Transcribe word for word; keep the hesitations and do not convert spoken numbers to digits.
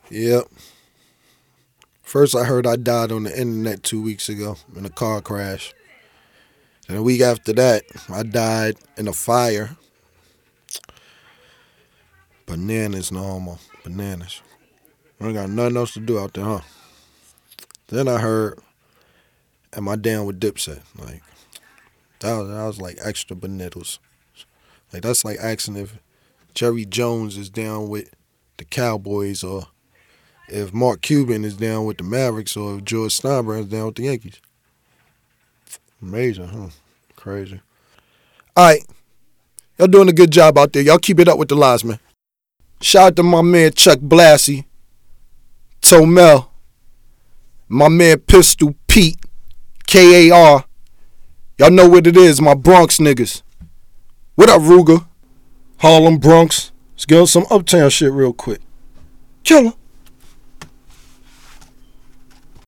Yep. First, I heard I died on the internet two weeks ago in a car crash. And a week after that, I died in a fire. Bananas, normal. Bananas. I ain't got nothing else to do out there, huh? Then I heard, am I down with Dipset? Like, that was, that was like extra bananas. Like, that's like asking if Jerry Jones is down with the Cowboys or if Mark Cuban is down with the Mavericks or if George Steinbrenner is down with the Yankees. Amazing, huh? Crazy. All right. Y'all doing a good job out there. Y'all keep it up with the lies, man. Shout out to my man Chuck Blassie, Tomel, my man Pistol Pete, K A R. Y'all know what it is, my Bronx niggas. What up, Ruger? Harlem, Bronx. Let's get on some uptown shit real quick. Killer.